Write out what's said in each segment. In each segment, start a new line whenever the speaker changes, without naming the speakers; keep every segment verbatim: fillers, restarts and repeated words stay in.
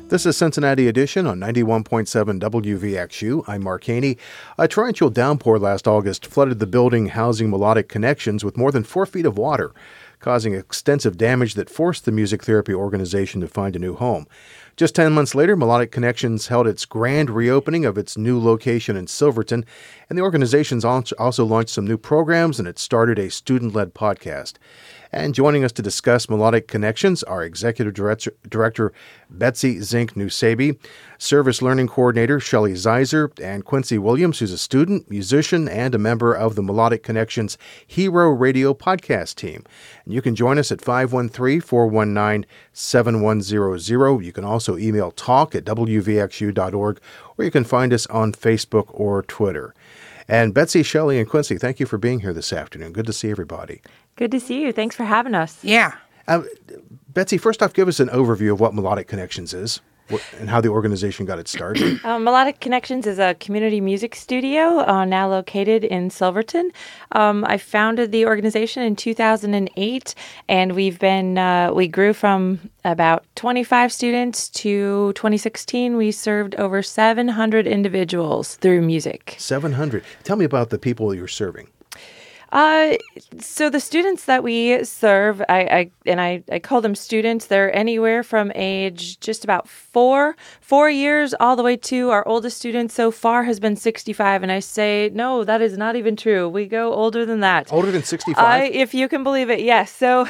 This is Cincinnati Edition on ninety-one point seven W V X U. I'm Mark Haney. A torrential downpour last August flooded the building housing Melodic Connections with more than four feet of water, causing extensive damage that forced the music therapy organization to find a new home. Just ten months later, Melodic Connections held its grand reopening of its new location in Silverton, and the organization's also launched some new programs, and it started a student-led podcast. And joining us to discuss Melodic Connections are Executive Director, Director Betsy Zink-Nusaby, Service Learning Coordinator Shelly Zeiser, and Quincy Williams, who's a student, musician, and a member of the Melodic Connections Hero Radio podcast team. And you can join us at five one three, four one nine, seven one zero zero. You can also email talk at w v x u dot org, or you can find us on Facebook or Twitter. And Betsy, Shelly, and Quincy, thank you for being here this afternoon. Good to see everybody.
Good to see you. Thanks for having us.
Yeah.
Uh, Betsy, first off, give us an overview of what Melodic Connections is and how the organization got its start.
Uh, Melodic Connections is a community music studio uh, now located in Silverton. Um, I founded the organization in two thousand eight, and we've been uh, we grew from about twenty-five students to twenty sixteen. We served over seven hundred individuals through music.
seven hundred. Tell me about the people you're serving.
Uh, so the students that we serve, I, I and I, I call them students. They're anywhere from age just about four, four years, all the way to our oldest student so far has been sixty-five. And I say, no, that is not even true. We go older than that.
Older than sixty-five?
Uh, if you can believe it, yes. So,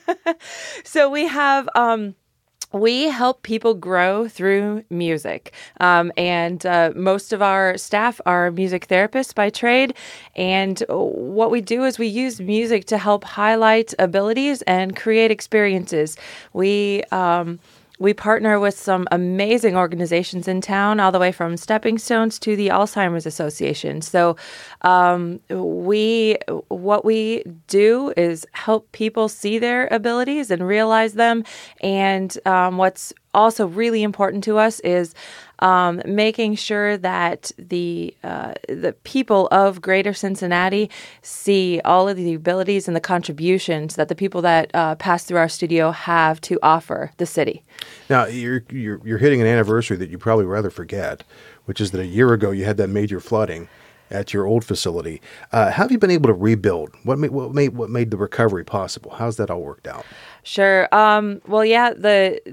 so we have. Um, We help people grow through music, um, and uh, most of our staff are music therapists by trade, and what we do is we use music to help highlight abilities and create experiences. We um, we partner with some amazing organizations in town, all the way from Stepping Stones to the Alzheimer's Association. So um, we what we do is help people see their abilities and realize them. And um, what's also really important to us is um, making sure that the uh, the people of Greater Cincinnati see all of the abilities and the contributions that the people that uh, pass through our studio have to offer the city.
Now, you're, you're you're hitting an anniversary that you probably rather forget, which is that a year ago you had that major flooding at your old facility. Uh, how have you been able to rebuild? What made what made what made the recovery possible? How's that all worked out?
Sure. Um, well, yeah, the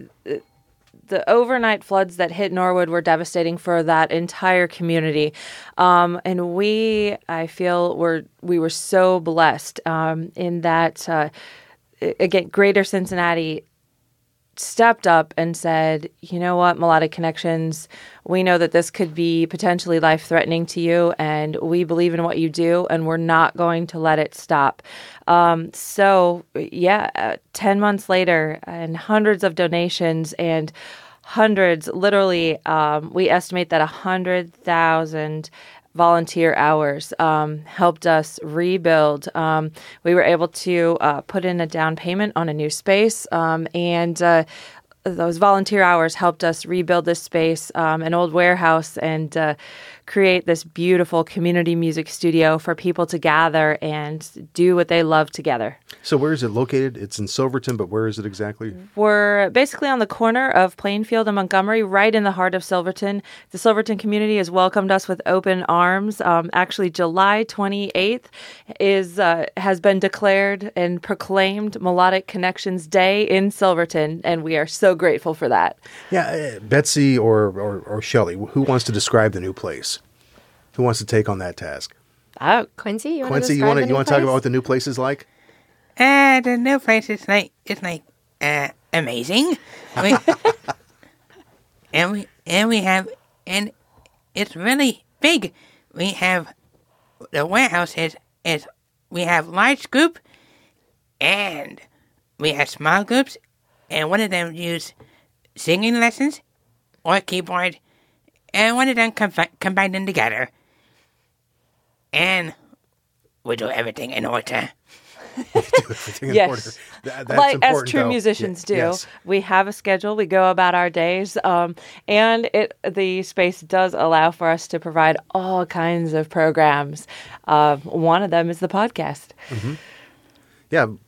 the overnight floods that hit Norwood were devastating for that entire community, um, and we, I feel, were we were so blessed um, in that. Uh, again, Greater Cincinnati stepped up and said, you know what, Melodic Connections, we know that this could be potentially life-threatening to you, and we believe in what you do, and we're not going to let it stop. Um, so, yeah, uh, ten months later, and hundreds of donations, and hundreds, literally, um, we estimate that one hundred thousand volunteer hours um, helped us rebuild. Um, we were able to uh, put in a down payment on a new space, um, and uh, those volunteer hours helped us rebuild this space, um, an old warehouse, and uh, create this beautiful community music studio for people to gather and do what they love together.
So where is it located? It's in Silverton, but where is it exactly?
We're basically on the corner of Plainfield and Montgomery, right in the heart of Silverton. The Silverton community has welcomed us with open arms. Um, actually, July twenty-eighth is uh, has been declared and proclaimed Melodic Connections Day in Silverton, and we are so grateful for that.
Yeah, uh, Betsy or, or, or Shelly, who wants to describe the new place? Who wants to take on that task?
Oh, Quincy, you want
Quincy,
to
you want to you
want
to talk about what the new place is like?
Uh, the new place is like, it's like, uh, amazing. We, and we, and we have, and it's really big. We have, the warehouse is, is, we have large group, and we have small groups, and one of them use singing lessons, or keyboard, and one of them com- combine them together. And we do everything in order.
do everything in
Yes.
order. That, that's
Like as
important,
true
though.
musicians do,
Y- yes.
we have a schedule. We go about our days, um, and it the space does allow for us to provide all kinds of programs. Uh, one of them is the podcast.
Yeah,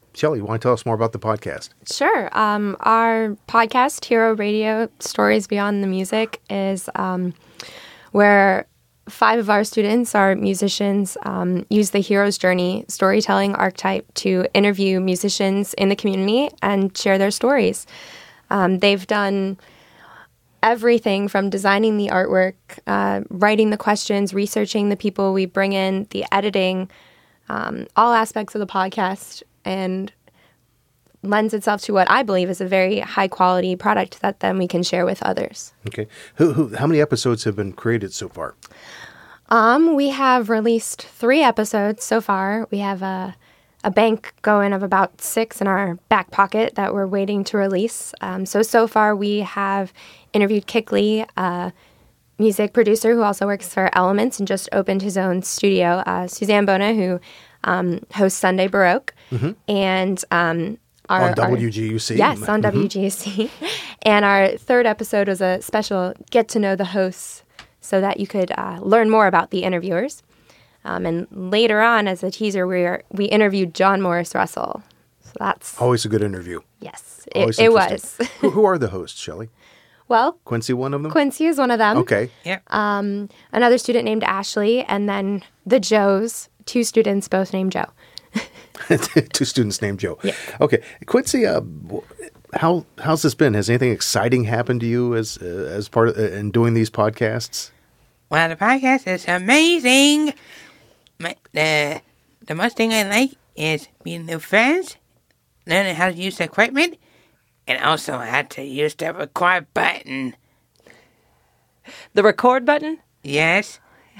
Shelley, you want to tell us more about the podcast?
Sure. Um, our podcast, Hero Radio Stories Beyond the Music, is um, where five of our students, our musicians, um, use the hero's journey storytelling archetype to interview musicians in the community and share their stories. Um, they've done everything from designing the artwork, uh, writing the questions, researching the people we bring in, the editing, um, all aspects of the podcast, and lends itself to what I believe is a very high quality product that then we can share with others.
Okay. Who, who, how many episodes have been created so far?
Um, we have released three episodes so far. We have a, a bank going of about six in our back pocket that we're waiting to release. Um, so, so far we have interviewed Kick Lee, a music producer who also works for Elements and just opened his own studio, uh, Suzanne Bona, who um, hosts Sunday Baroque, mm-hmm. and um, our,
on W G U C.
Our, yes, on
mm-hmm.
W G U C. And our third episode was a special get to know the hosts so that you could uh, learn more about the interviewers. Um, and later on, as a teaser, we are, we interviewed John Morris Russell. So that's
always a good interview.
Yes,
Always
it, it was.
who, who are the hosts, Shelley?
Well,
Quincy, one of them?
Quincy is one of them.
Okay.
Yeah.
Um, another student named Ashley, and then the Joes, two students both named Joe.
Two students named Joe.
Yeah.
Okay. Quincy, uh, how how's this been? Has anything exciting happened to you as uh, as part of uh, in doing these podcasts?
Well, the podcast is amazing. My, the the most thing I like is meeting new friends, learning how to use the equipment, and also how to use the record button.
The record button?
Yes.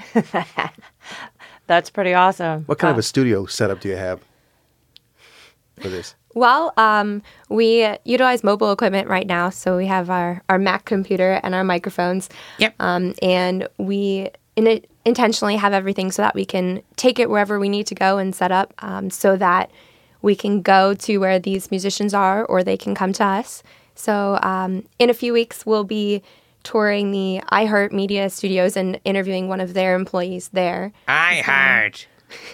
That's pretty awesome.
What kind
Uh,
of a studio setup do you have for this?
Well, um, we utilize mobile equipment right now. So we have our, our Mac computer and our microphones.
Yep.
Um, and we in it, intentionally have everything so that we can take it wherever we need to go and set up um, so that we can go to where these musicians are or they can come to us. So um, in a few weeks, we'll be touring the iHeart Media Studios and interviewing one of their employees there.
I heard.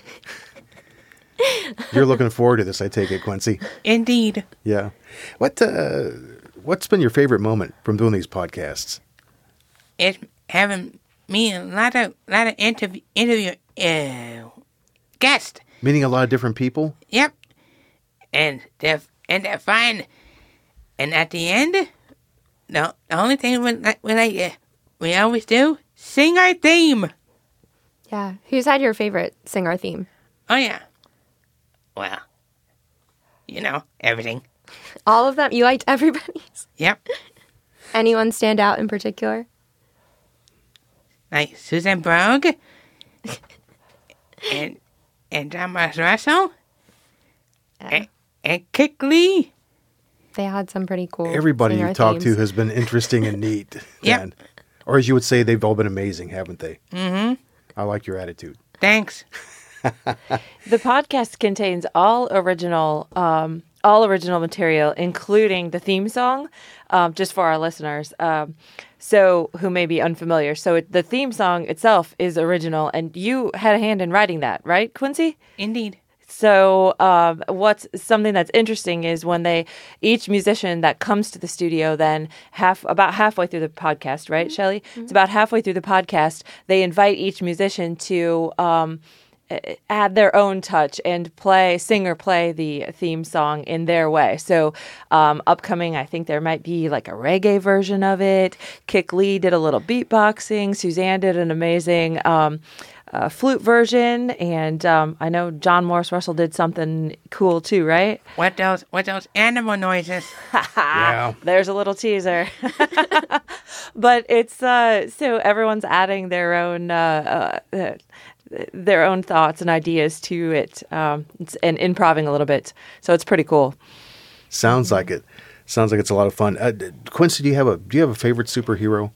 You're looking forward to this, I take it, Quincy.
Indeed.
Yeah. What uh, what's been your favorite moment from doing these podcasts?
It's having me a lot of lot of interview interview uh, guests.
Meeting a lot of different people?
Yep. And they're and they're fine. And at the end, the, the only thing we like we like uh, we always do sing our theme.
Yeah. Who's had your favorite Sing Our Theme?
Oh yeah. Well, you know everything.
All of them? You liked everybody's?
Yep.
Anyone stand out in particular?
Like Susan Brogue and and John Morris Russell
Yeah.
and, and Kick Lee.
They had some pretty cool.
Everybody
singer
you've talked
themes.
to has been interesting and neat.
Yep.
Dan. Or as you would say, they've all been amazing, haven't they?
Mm-hmm.
I like your attitude.
Thanks.
The podcast contains all original, um, all original material, including the theme song, um, just for our listeners, um, so who may be unfamiliar. So it, the theme song itself is original, and you had a hand in writing that, right, Quincy?
Indeed.
So um, what's something that's interesting is when they, each musician that comes to the studio, then half about halfway through the podcast, right, mm-hmm. Shelley? Mm-hmm. It's about halfway through the podcast, they invite each musician to um, add their own touch and play, sing or play the theme song in their way. So um, upcoming, I think there might be like a reggae version of it. Kick Lee did a little beatboxing. Suzanne did an amazing um, uh, flute version. And um, I know John Morris Russell did something cool too, right?
What those what those animal noises?
Yeah.
There's a little teaser. But it's, uh, so everyone's adding their own, uh, uh, their own thoughts and ideas to it, um, and improving a little bit. So it's pretty cool.
Sounds like it. Sounds like it's a lot of fun. Uh, Quincy, do you have a do you have a favorite superhero?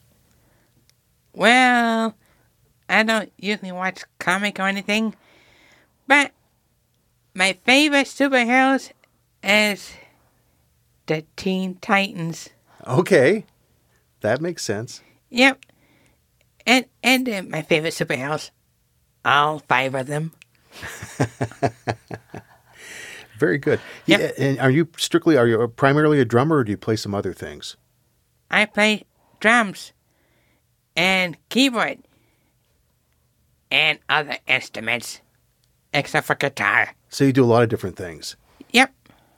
Well, I don't usually watch comic or anything, but my favorite superheroes is the Teen Titans.
Okay, that makes sense.
Yep, and and uh, my favorite superheroes, all five of them.
Very good.
Yep.
Yeah, and are you strictly, are you primarily a drummer or do you play some other things?
I play drums and keyboard and other instruments, except for guitar.
So you do a lot of different things.
Yep.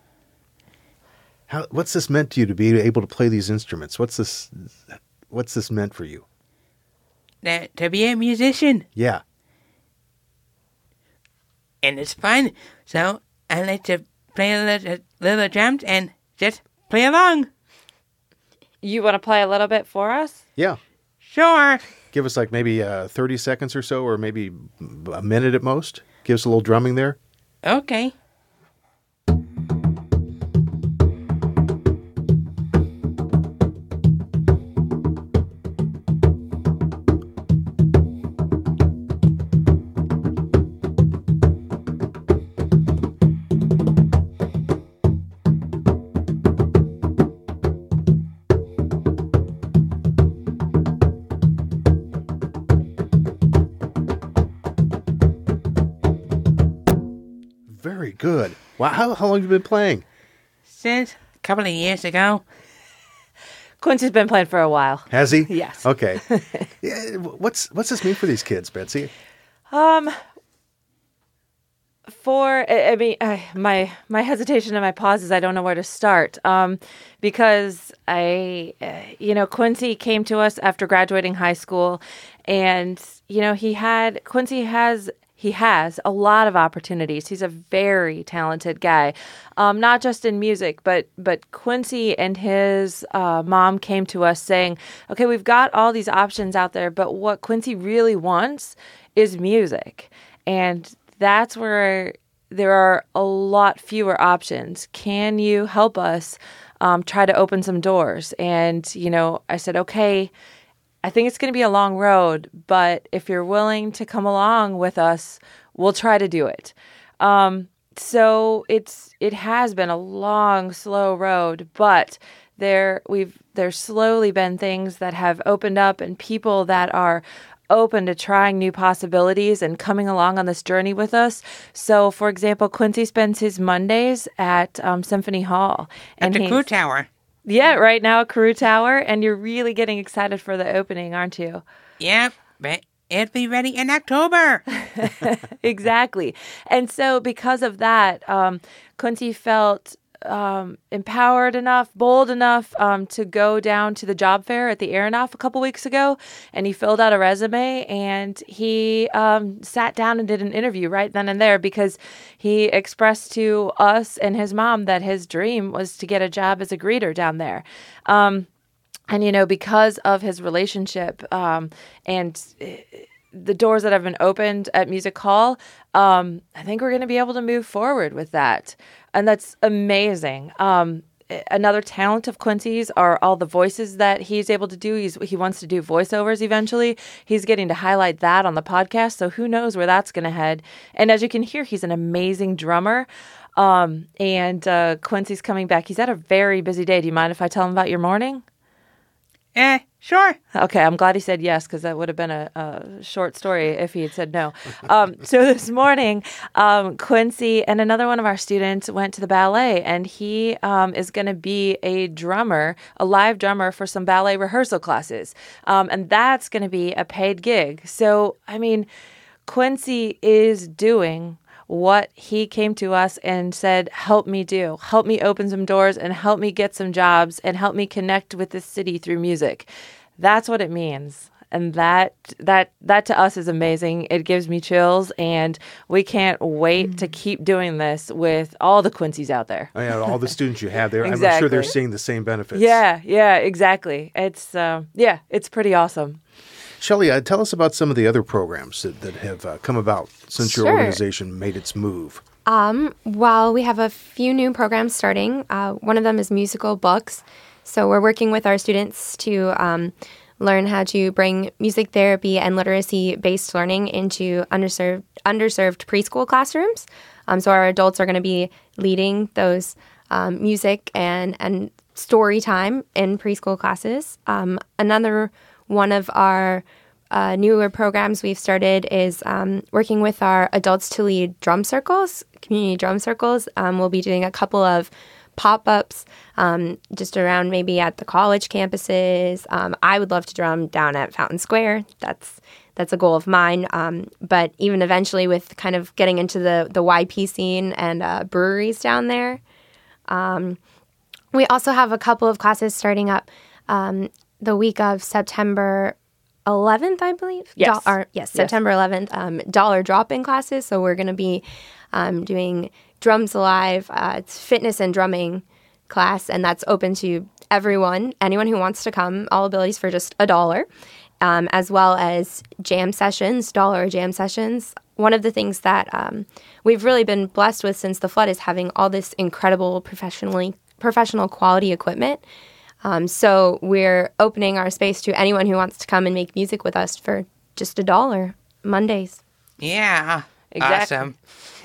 How, what's this meant to you to be able to play these instruments? What's this, what's this meant for you?
Uh, to be a musician.
Yeah.
And it's fun. So I like to play a little, little drums and just play along.
You want to play a little bit for us?
Yeah.
Sure.
Give us like maybe uh, thirty seconds or so, or maybe a minute at most. Give us a little drumming there.
Okay.
Very good. Wow. How, how long have you been playing?
Since a couple of years ago.
Quincy's been playing for a while.
Has he?
Yes.
Okay. Yeah, what's what's this mean for these kids, Betsy?
Um, for I I mean, uh, my my hesitation and my pauses. I don't know where to start. Um, because I, uh, you know, Quincy came to us after graduating high school, and you know, he had Quincy has. He has a lot of opportunities. He's a very talented guy, um, not just in music, but but Quincy and his uh, mom came to us saying, okay, we've got all these options out there, but what Quincy really wants is music. And that's where there are a lot fewer options. Can you help us um, try to open some doors? And, you know, I said, okay, I think it's going to be a long road, but if you're willing to come along with us, we'll try to do it. Um, so it's it has been a long, slow road, but there we've there's slowly been things that have opened up and people that are open to trying new possibilities and coming along on this journey with us. So, for example, Quincy spends his Mondays at um, Symphony Hall,
And
and
at the
he's-
Crew Tower.
yeah, right now at Carew Tower, and you're really getting excited for the opening, aren't you?
Yep, but it'll be ready in October.
Exactly. And so because of that, um, Quincy felt um, empowered enough, bold enough um, to go down to the job fair at the Aronoff a couple weeks ago, and he filled out a resume, and he um, sat down and did an interview right then and there because he expressed to us and his mom that his dream was to get a job as a greeter down there. Um, and, you know, because of his relationship um, and the doors that have been opened at Music Hall, um, I think we're going to be able to move forward with that. And that's amazing. Um, another talent of Quincy's are all the voices that he's able to do. He's, he wants to do voiceovers eventually. He's getting to highlight that on the podcast. So who knows where that's going to head. And as you can hear, he's an amazing drummer. Um, and uh, Quincy's coming back. He's had a very busy day. Do you mind if I tell him about your morning?
Eh, sure.
Okay, I'm glad he said yes because that would have been a, a short story if he had said no. Um, so this morning, um, Quincy and another one of our students went to the ballet, and he um, is going to be a drummer, a live drummer for some ballet rehearsal classes, um, and that's going to be a paid gig. So, I mean, Quincy is doing what he came to us and said, help me do, help me open some doors and help me get some jobs and help me connect with this city through music. That's what it means. And that that that to us is amazing. It gives me chills, and we can't wait to keep doing this with all the Quincy's out there.
Oh, yeah, all the students you have there, I'm
Exactly.
sure they're seeing the same benefits.
Yeah, yeah, exactly. It's uh, yeah, it's pretty awesome.
Shelley, uh, tell us about some of the other programs that, that have uh, come about since your
Sure.
organization made its move.
Um, well, we have a few new programs starting. Uh, one of them is musical books. So we're working with our students to um, learn how to bring music therapy and literacy-based learning into underserved underserved preschool classrooms. Um, so our adults are going to be leading those um, music and, and story time in preschool classes. Um, another one of our uh, newer programs we've started is um, working with our Adults to Lead drum circles, community drum circles. Um, we'll be doing a couple of pop-ups um, just around maybe at the college campuses. Um, I would love to drum down at Fountain Square. That's that's a goal of mine. Um, but even eventually with kind of getting into the, the Y P scene and uh, breweries down there. Um, we also have a couple of classes starting up um, the week of September eleventh, I believe.
Yes.
Do- or, yes, September eleventh, um, dollar drop-in classes. So we're going to be um, doing Drums Alive. Uh, it's fitness and drumming class, and that's open to everyone, anyone who wants to come, all abilities for just a dollar, um, as well as jam sessions, dollar jam sessions. One of the things that um, we've really been blessed with since the flood is having all this incredible professionally professional quality equipment. Um, so we're opening our space to anyone who wants to come and make music with us for just a dollar Mondays.
Yeah.
Exactly.
Awesome.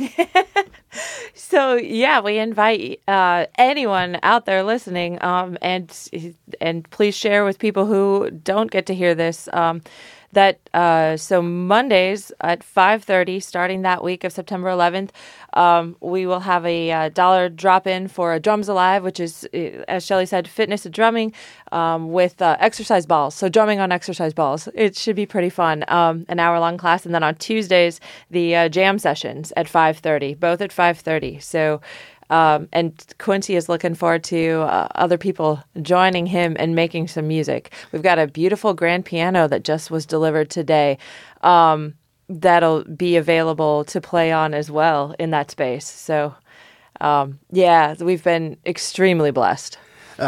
So yeah, we invite uh, anyone out there listening, um, and and please share with people who don't get to hear this. Um, that uh, so Mondays at five thirty, starting that week of September eleventh, um, we will have a uh, dollar drop in for a Drums Alive, which is, as Shelley said, fitness and drumming um, with uh, exercise balls. So drumming on exercise balls. It should be pretty fun. Um, an hour long class, and then on Tuesdays the uh, jam sessions at five thirty, both at five thirty. So. Um, and Quincy is looking forward to uh, other people joining him and making some music. We've got a beautiful grand piano that just was delivered today um, that'll be available to play on as well in that space. So, um, yeah, we've been extremely blessed.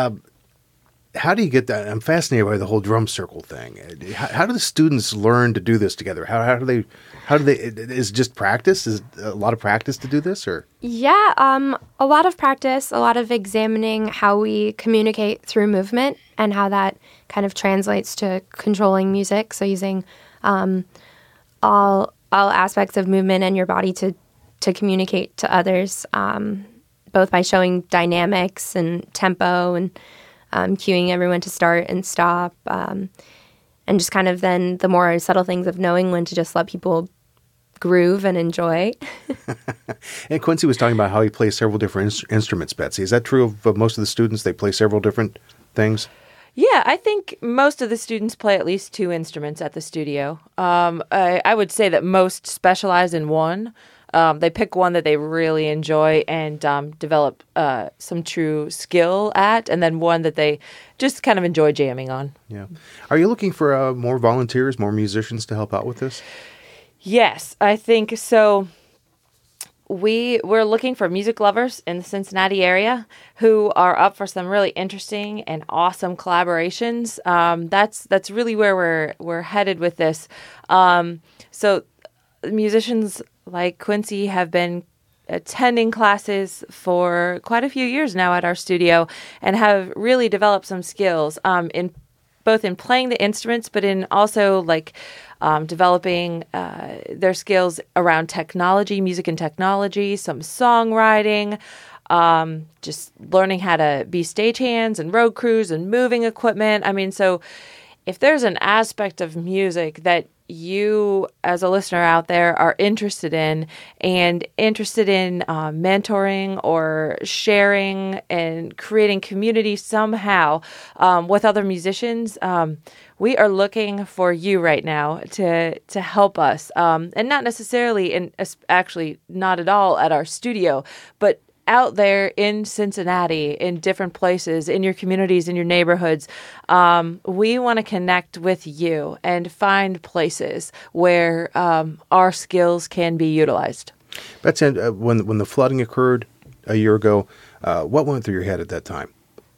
How do you get that? I'm fascinated by the whole drum circle thing. How, how do the students learn to do this together? How, how do they, how do they, is it just practice? Is it a lot of practice to do this, or?
Yeah, um, a lot of practice, a lot of examining how we communicate through movement and how that kind of translates to controlling music. So using um, all all aspects of movement and your body to, to communicate to others, um, both by showing dynamics and tempo and Um, cueing everyone to start and stop, um, and just kind of then the more subtle things of knowing when to just let people groove and enjoy.
And Quincy was talking about how he plays several different in- instruments, Betsy. Is that true of, of most of the students? They play several different things?
Yeah, I think most of the students play at least two instruments at the studio. Um, I, I would say that most specialize in one. Um, they pick one that they really enjoy and um, develop uh, some true skill at, and then one that they just kind of enjoy jamming on.
Yeah. Are you looking for uh, more volunteers, more musicians to help out with this?
Yes, I think so. We, we're looking for music lovers in the Cincinnati area who are up for some really interesting and awesome collaborations. Um, that's that's really where we're we're headed with this. Um, so musicians like Quincy have been attending classes for quite a few years now at our studio and have really developed some skills um, in both in playing the instruments, but in also like um, developing uh, their skills around technology, music and technology, some songwriting, um, just learning how to be stagehands and road crews and moving equipment. I mean, so if there's an aspect of music that you as a listener out there are interested in and interested in uh, mentoring or sharing and creating community somehow um, with other musicians, um, we are looking for you right now to to help us, um, and not necessarily in actually not at all at our studio, but out there in Cincinnati, in different places, in your communities, in your neighborhoods. Um, we want to connect with you and find places where um, our skills can be utilized.
Betsy, uh, when, when the flooding occurred a year ago, uh, what went through your head at that time?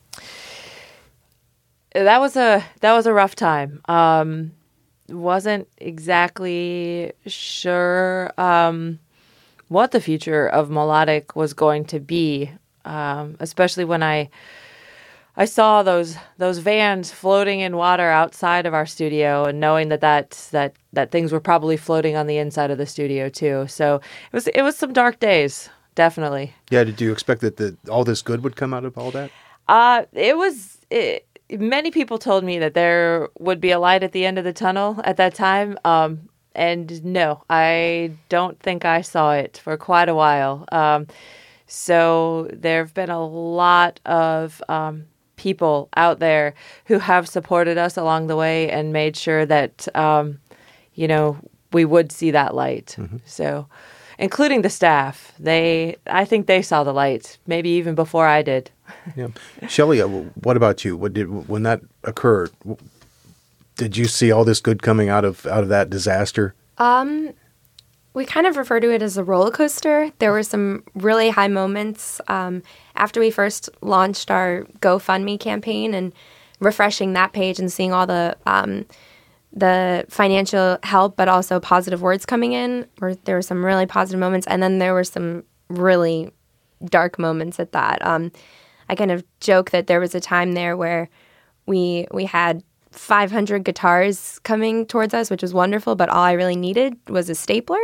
That was a that was a rough time. Um, wasn't exactly sure um, what the future of Melodic was going to be, um, especially when I I saw those those vans floating in water outside of our studio, and knowing that that that that things were probably floating on the inside of the studio too. So it was it was some dark days, definitely.
Yeah, did you expect that the, all this good would come out of all that?
Uh, it was. It, many people told me that there would be a light at the end of the tunnel at that time. Um, and no, I don't think I saw it for quite a while. Um, so there have been a lot of um, people out there who have supported us along the way and made sure that, um, you know, we would see that light. Mm-hmm. So, including the staff, they, I think they saw the light, maybe even before I did.
Yeah, Shelley, uh, what about you? What did when that occurred? Did you see all this good coming out of out of that disaster?
Um, we kind of refer to it as a roller coaster. There were some really high moments um, after we first launched our GoFundMe campaign and refreshing that page and seeing all the um, the financial help, but also positive words coming in. Where there were some really positive moments, and then there were some really dark moments at that. Um, I kind of joke that there was a time there where we we had five hundred guitars coming towards us, which was wonderful, but all I really needed was a stapler.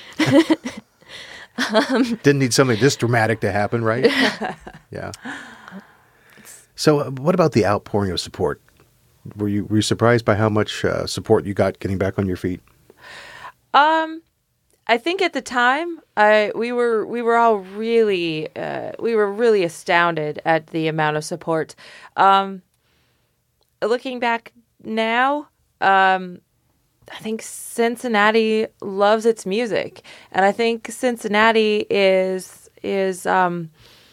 um, Didn't need something this dramatic to happen, right? Yeah. So uh, what about the outpouring of support? Were you were you surprised by how much uh, support you got getting back on your feet?
Um, I think at the time, I we were we were all really uh, we were really astounded at the amount of support. Um, looking back now, um, I think Cincinnati loves its music, and I think Cincinnati is is um,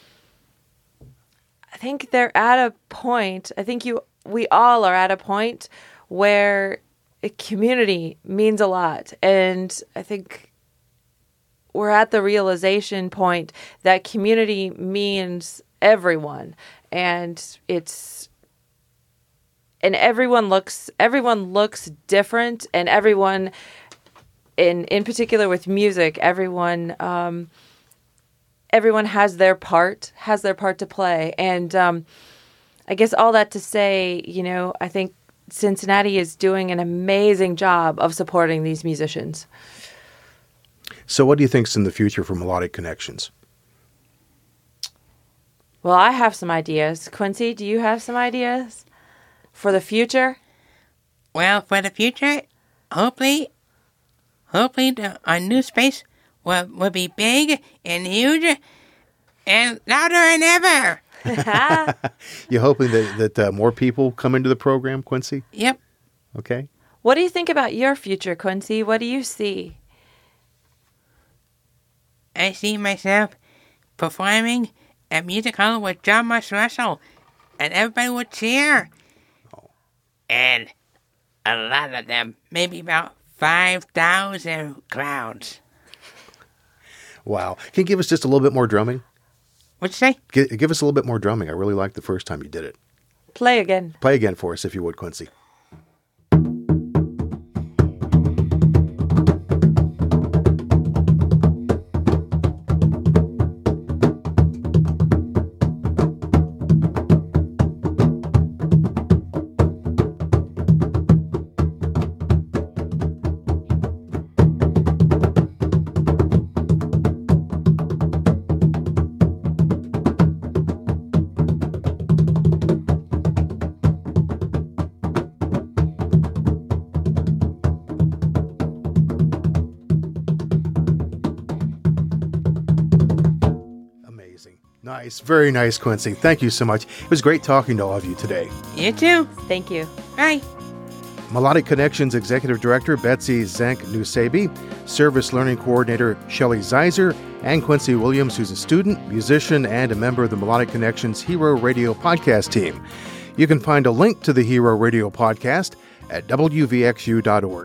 I think they're at a point. I think you we all are at a point where a community means a lot, and I think we're at the realization point that community means everyone, and it's and everyone looks everyone looks different, and everyone in in particular with music, everyone um, everyone has their part has their part to play, and um, I guess all that to say, you know, I think Cincinnati is doing an amazing job of supporting these musicians.
So what do you think's in the future for Melodic Connections?
Well, I have some ideas. Quincy, do you have some ideas for the future?
Well, for the future, hopefully, hopefully the, our new space will, will be big and huge and louder than ever.
You hoping that, that uh, more people come into the program, Quincy?
Yep.
Okay.
What do you think about your future, Quincy? What do you see?
I see myself performing at Music Hall with John Marsh Russell, and everybody would cheer. Oh. And a lot of them, maybe about five thousand crowds.
Wow. Can you give us just a little bit more drumming?
What'd you say?
G- give us a little bit more drumming. I really liked the first time you did it.
Play again.
Play again for us, if you would, Quincy. Nice. Very nice, Quincy. Thank you so much. It was great talking to all of you today.
You too.
Thank you.
Bye.
Melodic Connections Executive Director Betsy Zank-Nusebi, Service Learning Coordinator Shelley Zeiser, and Quincy Williams, who's a student, musician, and a member of the Melodic Connections Hero Radio podcast team. You can find a link to the Hero Radio podcast at W V X U dot org.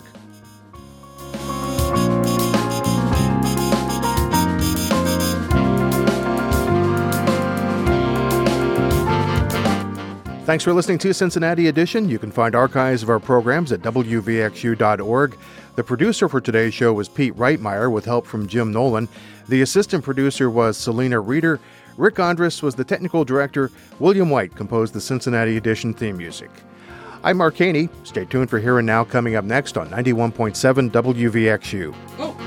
Thanks for listening to Cincinnati Edition. You can find archives of our programs at W V X U dot org. The producer for today's show was Pete Reitmeyer with help from Jim Nolan. The assistant producer was Selena Reeder. Rick Andrus was the technical director. William White composed the Cincinnati Edition theme music. I'm Mark Haney. Stay tuned for Here and Now coming up next on ninety-one point seven W V X U.
Oh.